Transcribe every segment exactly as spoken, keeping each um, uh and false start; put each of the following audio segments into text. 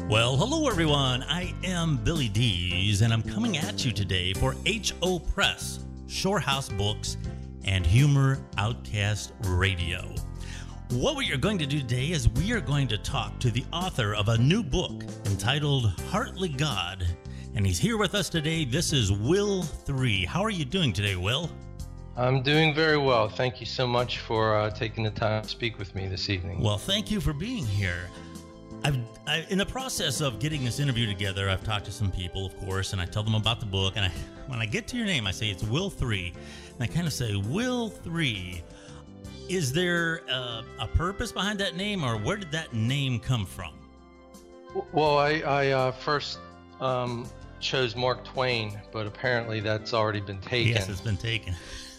Well, hello everyone. I am Billy Dees, and I'm coming at you today for H O Press, Shorehouse Books, and Humor Outcast Radio. What we are going to do today is we are going to talk to the author of a new book entitled Heartly God, and he's here with us today. This is Will Three. How are you doing today, Will? I'm doing very well. Thank you so much for uh, taking the time to speak with me this evening. Well, thank you for being here. I've, I, in the process of getting this interview together, I've talked to some people, of course, and I tell them about the book. And I, when I get to your name, I say it's Will Three, and I kind of say, Will Three. Is there a, a purpose behind that name, or where did that name come from? Well, I, I uh, first um, chose Mark Twain, but apparently that's already been taken. Yes, it's been taken.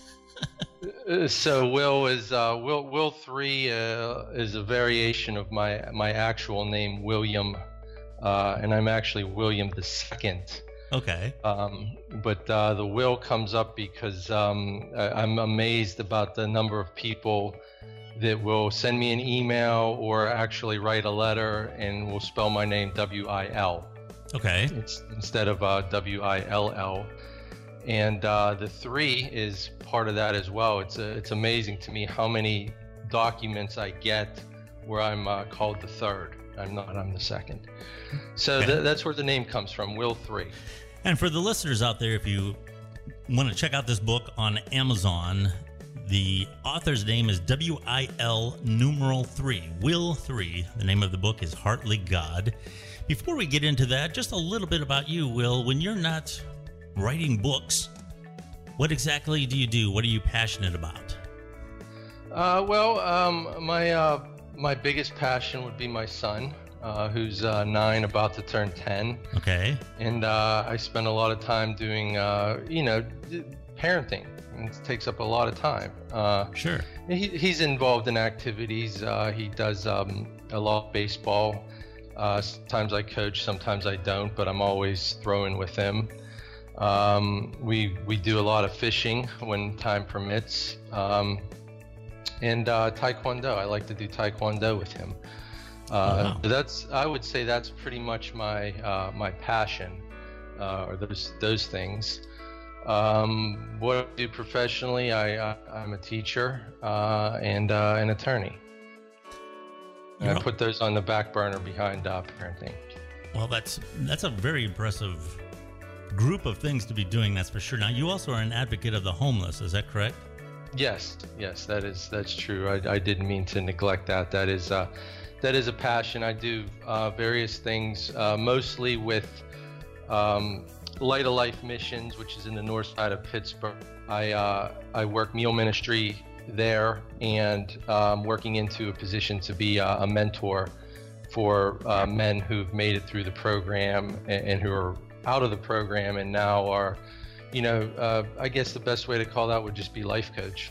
So Will is uh, Will Will Three uh, is a variation of my my actual name, William, uh, and I'm actually William the Second. Okay. Um, but uh, the Will comes up because um, I, I'm amazed about the number of people that will send me an email or actually write a letter and will spell my name W I L. Okay. It's instead of uh, W I L L. And uh, the three is part of that as well. It's a, it's amazing to me how many documents I get where I'm uh, called the third. I'm not. I'm the second. So Okay. th- that's where the name comes from, Will Three. And for the listeners out there, if you want to check out this book on Amazon, the author's name is W I L numeral three, Will Three. The name of the book is Heartly God. Before we get into that, just a little bit about you, Will. When you're not writing books, what exactly do you do? What are you passionate about? Uh, well, um, my uh, my biggest passion would be my son, uh, who's uh, nine, about to turn ten. Okay. And uh, I spend a lot of time doing, uh, you know, d- parenting. And it takes up a lot of time. Uh, Sure. he, he's involved in activities. Uh, he does um, a lot of baseball. Uh, sometimes I coach, sometimes I don't, but I'm always throwing with him. Um, we we do a lot of fishing when time permits, um, and uh, Taekwondo. I like to do Taekwondo with him. Uh, Oh, wow. That's I would say that's pretty much my uh, my passion, uh, or those those things. Um, what I do professionally, I, I I'm a teacher uh, and uh, an attorney. And You're I put those on the back burner behind uh, parenting. Well, that's that's a very impressive group of things to be doing, that's for sure. Now, you also are an advocate of the homeless, is that correct? Yes, yes, that is that's true. I, I didn't mean to neglect that. That is uh, that is a passion. I do uh, various things, uh, mostly with um, Light of Life Missions, which is in the north side of Pittsburgh. I uh, I work meal ministry there, and um, working into a position to be uh, a mentor for uh, men who've made it through the program and, and who are out of the program and now are, you know, uh, I guess the best way to call that would just be life coach.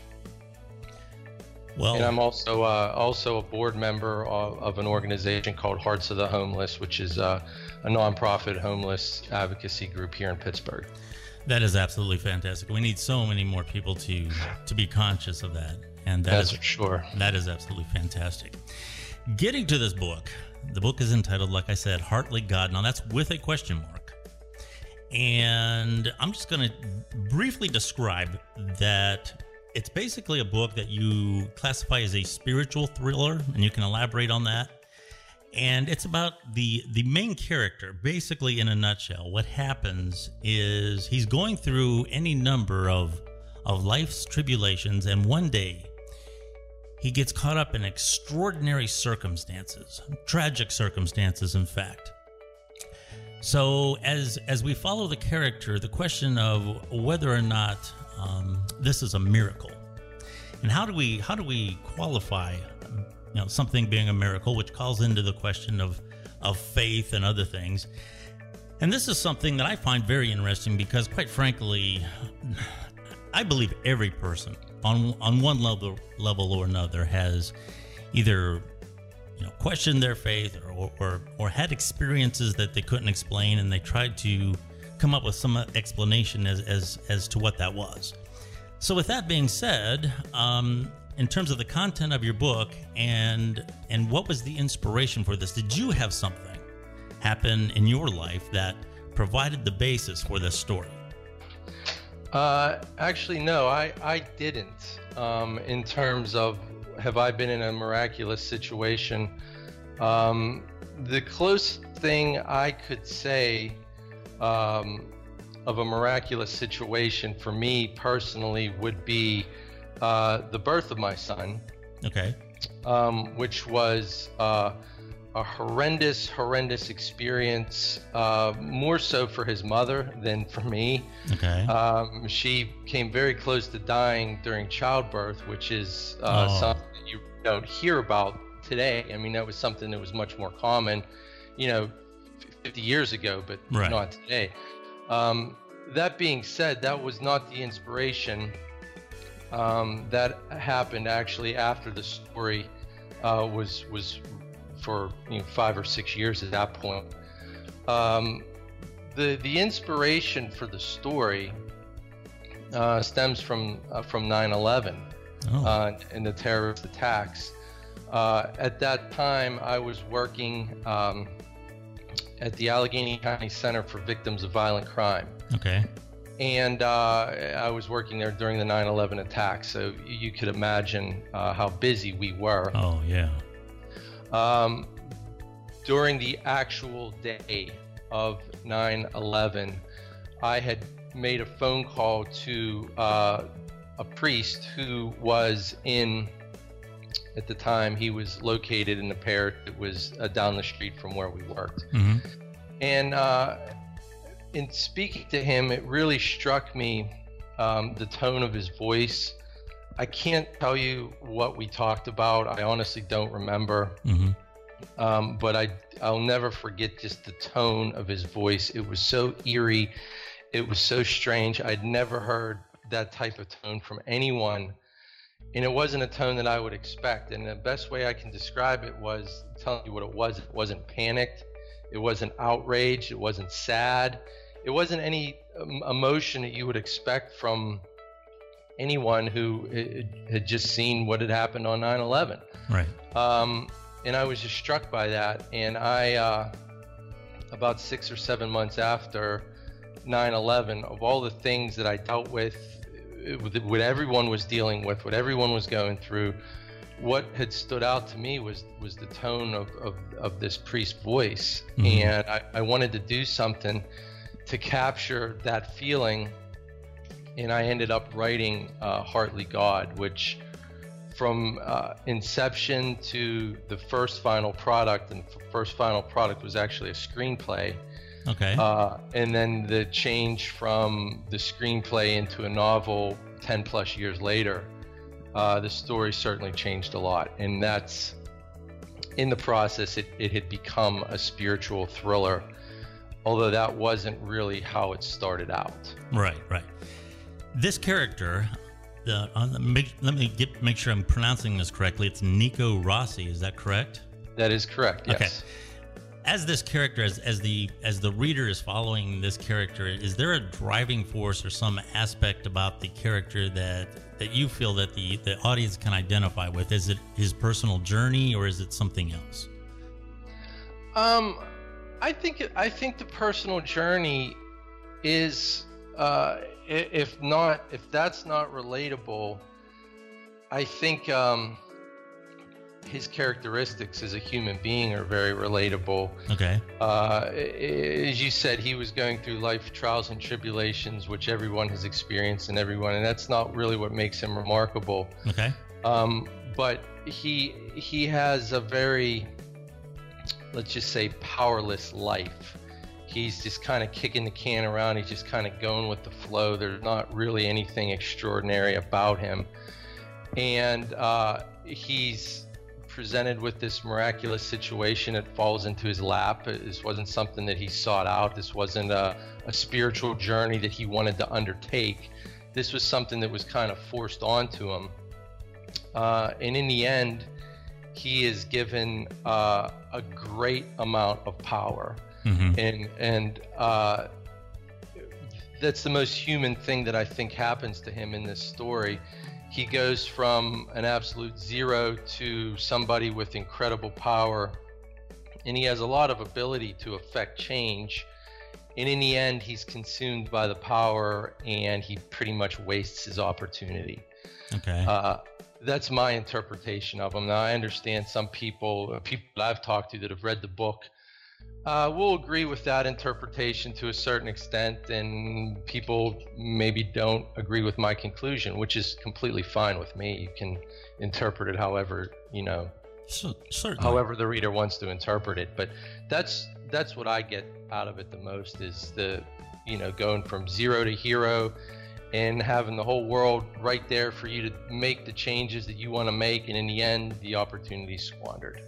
Well, And I'm also uh, also a board member of, of an organization called Hearts of the Homeless, which is uh, a nonprofit homeless advocacy group here in Pittsburgh. that is absolutely fantastic. We need so many more people to to be conscious of that, and that That's is for sure. that is absolutely fantastic. Getting to this book, the book is entitled, like I said, Heartly God. Now, that's with a question mark. And I'm just going to briefly describe that it's basically a book that you classify as a spiritual thriller, and you can elaborate on that. And it's about the the main character, basically in a nutshell. What happens is he's going through any number of of life's tribulations, and one day he gets caught up in extraordinary circumstances, tragic circumstances, in fact. So as as we follow the character, the question of whether or not um, this is a miracle, and how do we how do we qualify, you know, something being a miracle, which calls into the question of of faith and other things. And this is something that I find very interesting because, quite frankly, I believe every person on on one level level or another has either, you know, questioned their faith or, or or had experiences that they couldn't explain, and they tried to come up with some explanation as as as to what that was. So with that being said, um, in terms of the content of your book and and what was the inspiration for this, did you have something happen in your life that provided the basis for this story? Uh, actually, no, I, I didn't. Um, in terms of, have I been in a miraculous situation? Um, the closest thing I could say um, of a miraculous situation for me personally would be uh, the birth of my son. Okay. Um, which was uh, a horrendous, horrendous experience, uh, more so for his mother than for me. Okay. Um, she came very close to dying during childbirth, which is uh, Oh. something that you don't hear about today. I mean, that was something that was much more common, you know, fifty years ago, but Right. not today. Um, that being said, that was not the inspiration. Um, that happened actually after the story uh, was was for you know, five or six years at that point. Um, the the inspiration for the story uh, stems from uh, from nine eleven Oh. uh, and the terrorist attacks. Uh, at that time, I was working um, at the Allegheny County Center for Victims of Violent Crime. Okay. And uh, I was working there during the nine eleven attacks, so you could imagine uh, how busy we were. Oh, yeah. Um, during the actual day of nine eleven, I had made a phone call to uh, a priest who was in, at the time, he was located in the parish that was uh, down the street from where we worked. Mm-hmm. And uh, in speaking to him, it really struck me um, the tone of his voice. I can't tell you what we talked about. I honestly don't remember. Mm-hmm. Um, but I, I'll never forget just the tone of his voice. It was so eerie. It was so strange. I'd never heard that type of tone from anyone. And it wasn't a tone that I would expect. And the best way I can describe it was telling you what it was. It wasn't panicked. It wasn't outraged. It wasn't sad. It wasn't any um, emotion that you would expect from anyone who uh, had just seen what had happened on nine eleven. Right. Um, and I was just struck by that. And I, uh, about six or seven months after nine eleven, of all the things that I dealt with, uh, with what everyone was dealing with, what everyone was going through, what had stood out to me was was the tone of, of, of this priest's voice. Mhm. And I, I wanted to do something to capture that feeling. And I ended up writing uh, Heartly God, which from uh, inception to the first final product, and the first final product was actually a screenplay. Okay. Uh, and then the change from the screenplay into a novel ten plus years later, uh, the story certainly changed a lot. And that's, in the process, it, it had become a spiritual thriller, although that wasn't really how it started out. Right, right. This character, the, on the make, let me get make sure I'm pronouncing this correctly. It's Nico Rossi, is that correct? That is correct, yes. Okay. As this character, as, as the as the reader is following this character, is there a driving force or some aspect about the character that that you feel that the, the audience can identify with? Is it his personal journey or is it something else? Um, I think I think the personal journey is, uh, i- if not if that's not relatable, I think um, his characteristics as a human being are very relatable. Okay. Uh, i- as you said, he was going through life trials and tribulations, which everyone has experienced, and everyone, and that's not really what makes him remarkable. Okay. Um, but he he has a very, let's just say, powerless life. He's just kind of kicking the can around. He's just kind of going with the flow. There's not really anything extraordinary about him. And uh, he's presented with this miraculous situation. It falls into his lap. This wasn't something that he sought out. This wasn't a, a spiritual journey that he wanted to undertake. This was something that was kind of forced onto him. Uh, and in the end, he is given uh, a great amount of power. Mm-hmm. And and uh, that's the most human thing that I think happens to him in this story. He goes from an absolute zero to somebody with incredible power and he has a lot of ability to affect change. And in the end, he's consumed by the power, and he pretty much wastes his opportunity. Okay. Uh, that's my interpretation of him. Now, I understand some people, people I've talked to that have read the book, uh, will agree with that interpretation to a certain extent, and people maybe don't agree with my conclusion, which is completely fine with me. You can interpret it however, you know, so, certainly. however the reader wants to interpret it. But that's that's what I get out of it the most, is the, you know, going from zero to hero and having the whole world right there for you to make the changes that you want to make, and in the end, the opportunity squandered.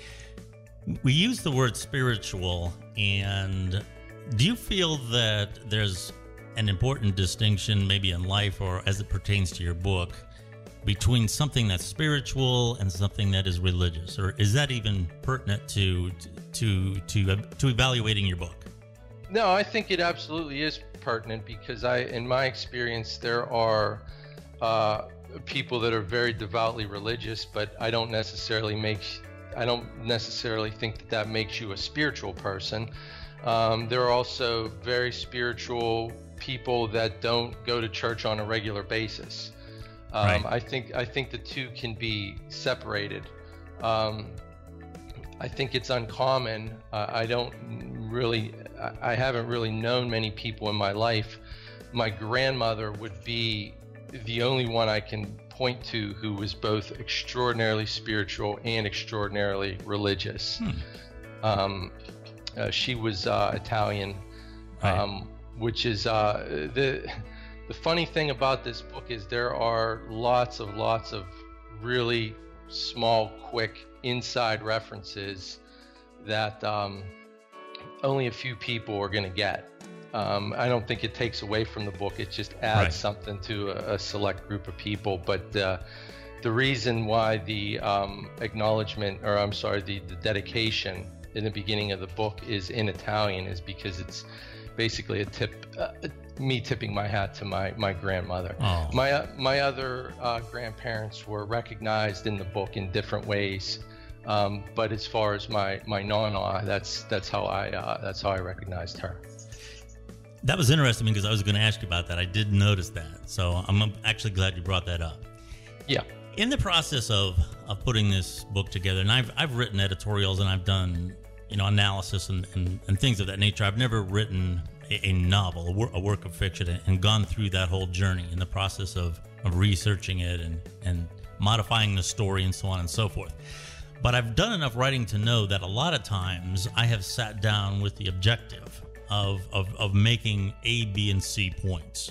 We use the word spiritual, and do you feel that there's an important distinction, maybe in life or as it pertains to your book, between something that's spiritual and something that is religious, or is that even pertinent to to to to evaluating your book? No, I think it absolutely is pertinent, because I, in my experience, there are uh, people that are very devoutly religious, but I don't necessarily make, I don't necessarily think that that makes you a spiritual person. Um, there are also very spiritual people that don't go to church on a regular basis. Um, right. I think I think the two can be separated. Um, I think it's uncommon. Uh, I don't really, I haven't really known many people in my life. My grandmother would be the only one I can point to who was both extraordinarily spiritual and extraordinarily religious. Hmm. Um, uh, she was uh, Italian, right. um, which is uh, the the funny thing about this book is there are lots of lots of really small, quick inside references that um, only a few people are going to get. Um, I don't think it takes away from the book. It just adds right. something to a, a select group of people. But uh, the reason why the um, acknowledgement, or I'm sorry, the, the dedication in the beginning of the book is in Italian is because it's basically a tip, uh, me tipping my hat to my, my grandmother. Oh. My uh, my other uh, grandparents were recognized in the book in different ways. Um, but as far as my my nonna, that's that's how I uh, that's how I recognized her. That was interesting because I was going to ask you about that. I did notice that, so I'm actually glad you brought that up. Yeah. In the process of, of putting this book together, and I've I've written editorials and I've done you know analysis and, and, and things of that nature. I've never written a, a novel, a, wor- a work of fiction, and, and gone through that whole journey in the process of, of researching it and, and modifying the story and so on and so forth. But I've done enough writing to know that a lot of times I have sat down with the objective of, of, of making A, B, and C points.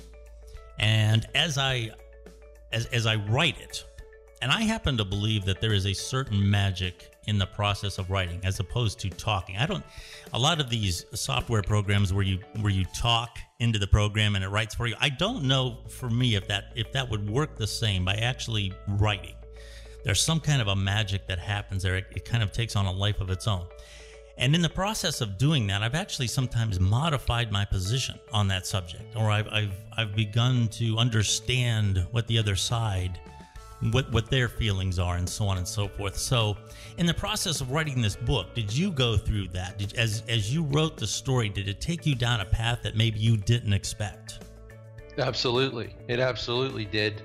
And as I as as I write it, and I happen to believe that there is a certain magic in the process of writing as opposed to talking. I don't a lot of these software programs where you where you talk into the program and it writes for you. I don't know for me if that if that would work the same by actually writing. There's some kind of a magic that happens there. It, it kind of takes on a life of its own. And in the process of doing that, I've actually sometimes modified my position on that subject, or I've I've I've begun to understand what the other side, what what their feelings are, and so on and so forth. So, in the process of writing this book, did you go through that? Did, as as you wrote the story, did it take you down a path that maybe you didn't expect? Absolutely, it absolutely did.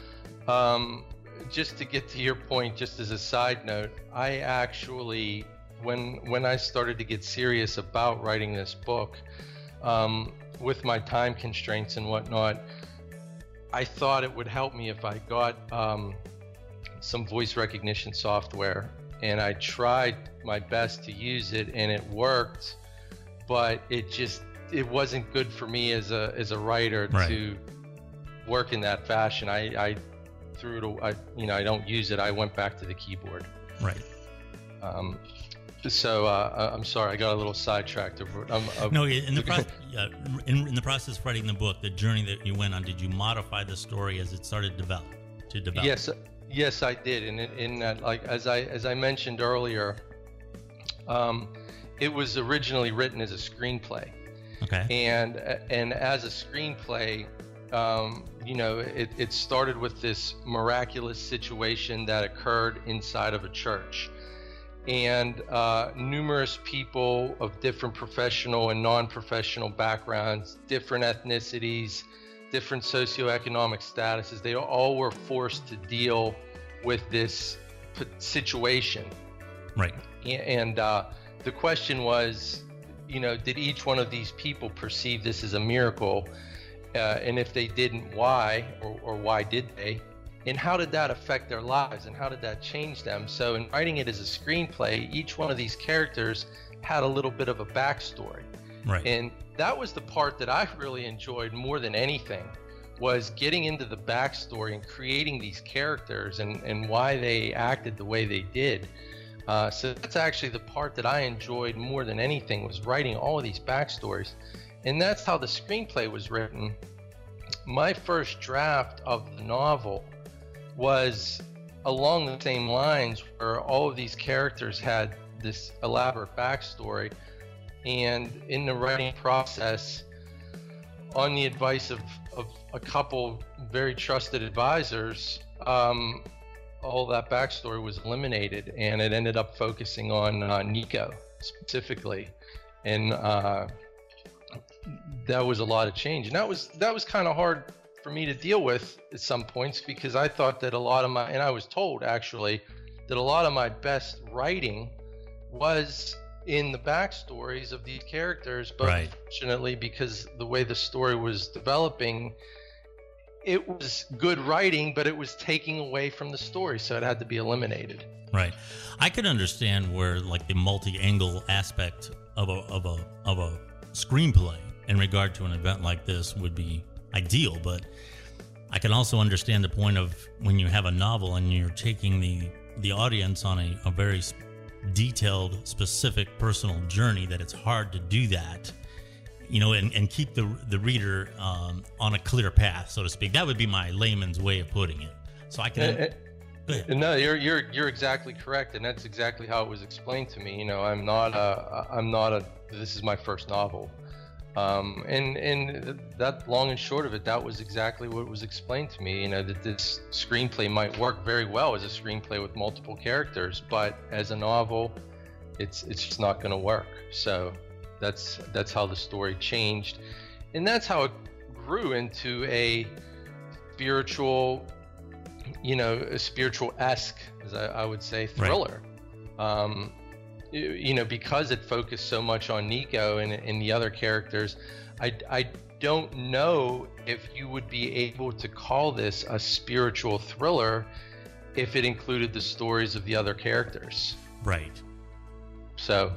Um, just to get to your point, just as a side note, I actually, when when I started to get serious about writing this book, um, with my time constraints and whatnot, I thought it would help me if I got um, some voice recognition software, and I tried my best to use it, and it worked, but it just it wasn't good for me as a as a writer right. to work in that fashion. I, I threw it. I, you know, I don't use it. I went back to the keyboard. Right. Um, so uh, I'm sorry, I got a little sidetracked. I'm, I'm, no, in the process, yeah, in, in the process of writing the book, the journey that you went on, did you modify the story as it started to develop? To develop? Yes, yes, I did. And in, in that, like as I as I mentioned earlier, um, it was originally written as a screenplay. Okay. And and as a screenplay, um, you know, it, it started with this miraculous situation that occurred inside of a church. and uh, numerous people of different professional and non-professional backgrounds, different ethnicities, different socioeconomic statuses. They all were forced to deal with this situation. Right. And uh, the question was, you know, did each one of these people perceive this as a miracle? Uh, and if they didn't, why? Or, or why did they? And how did that affect their lives? And how did that change them? So in writing it as a screenplay, each one of these characters had a little bit of a backstory. Right. And that was the part that I really enjoyed more than anything, was getting into the backstory and creating these characters and, and why they acted the way they did. Uh, so that's actually the part that I enjoyed more than anything, was writing all of these backstories. And that's how the screenplay was written. My first draft of the novel was along the same lines, where all of these characters had this elaborate backstory. And in the writing process, on the advice of, of a couple very trusted advisors, um, all that backstory was eliminated, and it ended up focusing on uh, Nico specifically. And uh, that was a lot of change. And that was that was kind of hard for me to deal with at some points, because I thought that a lot of my, and I was told actually, that a lot of my best writing was in the backstories of these characters, but right. Unfortunately, because the way the story was developing, it was good writing, but it was taking away from the story, so it had to be eliminated. Right. I could understand where, like, the multi-angle aspect of a of a of a screenplay in regard to an event like this would be ideal, but I can also understand the point of when you have a novel and you're taking the the audience on a, a very detailed, specific, personal journey, that it's hard to do that, you know, and, and keep the the reader um, on a clear path, so to speak. That would be my layman's way of putting it. So I can. Uh, Go ahead. No, you're you're you're exactly correct, and that's exactly how it was explained to me. You know, I'm not a I'm not a. This is my first novel, um, and and that, long and short of it, that was exactly what was explained to me. You know, that this screenplay might work very well as a screenplay with multiple characters, but as a novel, it's it's just not going to work. So that's that's how the story changed, and that's how it grew into a spiritual, you know, a spiritual-esque, as I, I would say, thriller. Right. Um, you, you know, because it focused so much on Nico and, and the other characters, I, I don't know if you would be able to call this a spiritual thriller if it included the stories of the other characters. Right. So,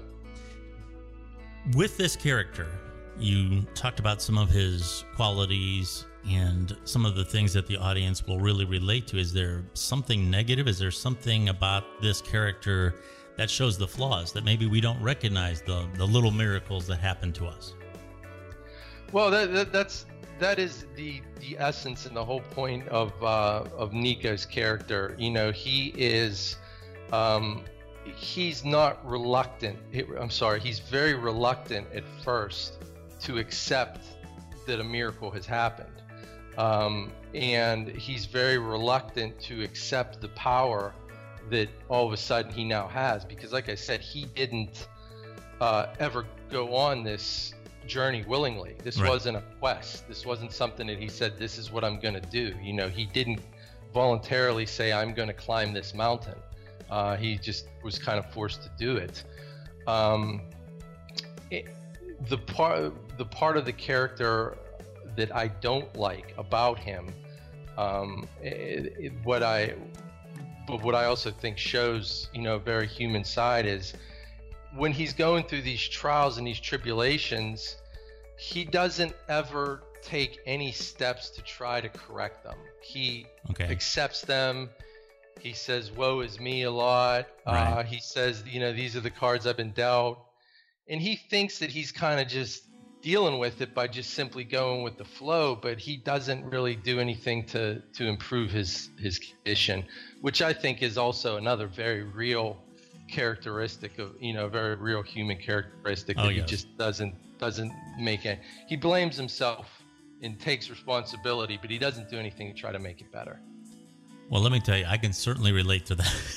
with this character, you talked about some of his qualities and some of the things that the audience will really relate to. Is there something negative? Is there something about this character that shows the flaws, that maybe we don't recognize the, the little miracles that happen to us? Well, that, that, that's that is the the essence and the whole point of uh, of Nico's character. You know, he is um, he's not reluctant. He, I'm sorry, he's very reluctant at first to accept that a miracle has happened. Um, and he's very reluctant to accept the power that all of a sudden he now has, because, like I said, he didn't uh, ever go on this journey willingly. This right. wasn't a quest. This wasn't something that he said, this is what I'm going to do. You know, he didn't voluntarily say, I'm going to climb this mountain. Uh, he just was kind of forced to do it. Um, it the part, the part of the character that I don't like about him, um, it, it, what I, but what I also think shows, you know, a very human side, is when he's going through these trials and these tribulations, he doesn't ever take any steps to try to correct them. He okay. accepts them. He says, woe is me a lot. Right. Uh, he says, you know, these are the cards I've been dealt. And he thinks that he's kind of just dealing with it by just simply going with the flow, but he doesn't really do anything to to improve his his condition, which I think is also another very real characteristic of, you know, very real human characteristic that oh, yes. he just doesn't doesn't make it. He blames himself and takes responsibility, but he doesn't do anything to try to make it better. Well, let me tell you, I can certainly relate to that.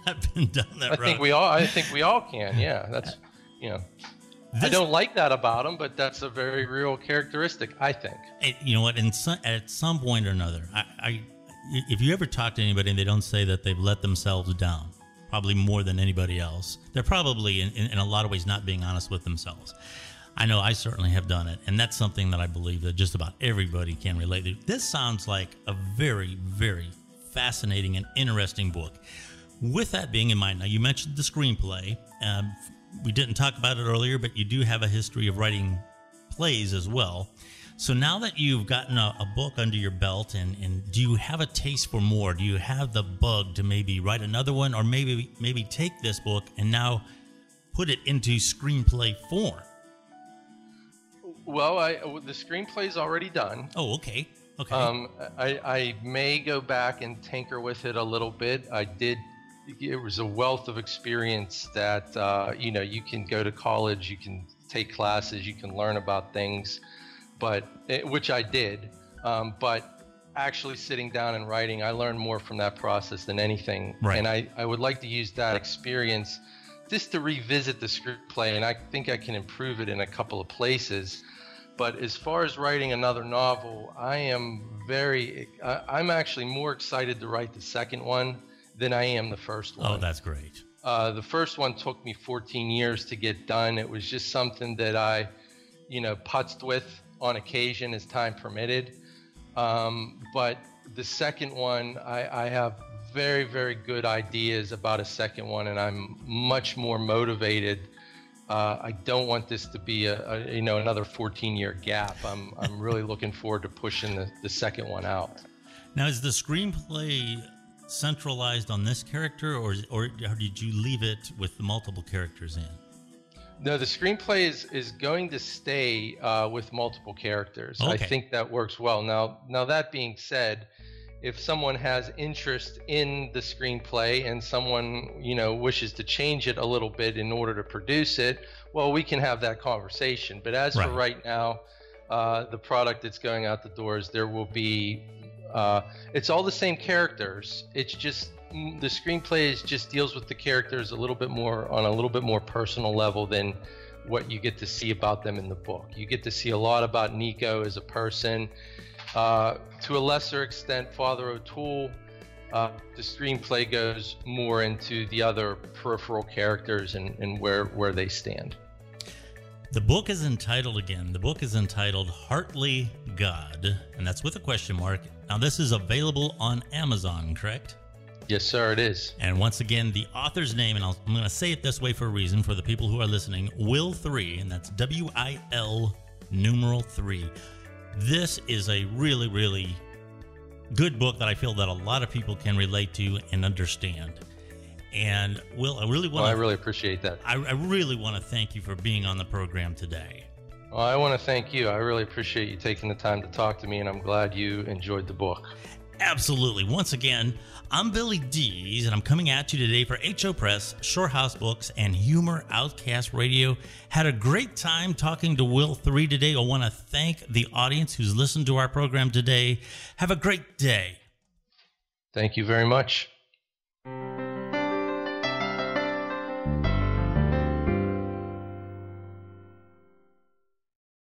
I've been down that I road. think we all. I think we all can. Yeah, that's you know. This, I don't like that about him, but that's a very real characteristic, I think. You know what? In some, at some point or another, I, I, if you ever talk to anybody and they don't say that they've let themselves down, probably more than anybody else, they're probably in, in, in a lot of ways not being honest with themselves. I know I certainly have done it, and that's something that I believe that just about everybody can relate to. This sounds like a very, very fascinating and interesting book. With that being in mind, now you mentioned the screenplay. Um, we didn't talk about it earlier, but you do have a history of writing plays as well. So now that you've gotten a, a book under your belt, and, and do you have a taste for more? Do you have the bug to maybe write another one, or maybe maybe take this book and now put it into screenplay form? Well, I, the screenplay's already done. Oh, okay. Okay. Um, I, I may go back and tinker with it a little bit. I did. It was a wealth of experience that, uh, you know, you can go to college, you can take classes, you can learn about things, but it, which I did. Um, but actually sitting down and writing, I learned more from that process than anything. Right. And I, I would like to use that experience just to revisit the screenplay, and I think I can improve it in a couple of places. But as far as writing another novel, I am very, uh, I'm actually more excited to write the second one than I am the first one. Oh, that's great. Uh, the first one took me fourteen years to get done. It was just something that I, you know, putzed with on occasion as time permitted. Um, but the second one, I, I have very, very good ideas about a second one, and I'm much more motivated. Uh, I don't want this to be a, a you know another fourteen year gap. I'm I'm really looking forward to pushing the, the second one out. Now, is the screenplay centralized on this character, or or did you leave it with the multiple characters in? No, the screenplay is is going to stay uh, with multiple characters. Okay. I think that works well. Now, now that being said, if someone has interest in the screenplay and someone, you know, wishes to change it a little bit in order to produce it, well, we can have that conversation. But as right. for right now, uh, the product that's going out the doors, there will be, uh, it's all the same characters. It's just the screenplay is just deals with the characters a little bit more on a little bit more personal level than what you get to see about them in the book. You get to see a lot about Nico as a person. Uh, to a lesser extent, Father O'Toole, uh, the screenplay goes more into the other peripheral characters and, and where, where they stand. The book is entitled, again, the book is entitled Heartly God, and that's with a question mark. Now, this is available on Amazon, correct? Yes, sir, it is. And once again, the author's name, and I'll, I'm going to say it this way for a reason for the people who are listening, Will three, and that's W I L numeral three. This is a really, really good book that I feel that a lot of people can relate to and understand. And Will, I really want well, to... I really appreciate that. I, I really want to thank you for being on the program today. Well, I want to thank you. I really appreciate you taking the time to talk to me, and I'm glad you enjoyed the book. Absolutely. Once again, I'm Billy Dees, and I'm coming at you today for H O Press, Shore House Books, and Humor Outcast Radio. Had a great time talking to Will three today. I want to thank the audience who's listened to our program today. Have a great day. Thank you very much.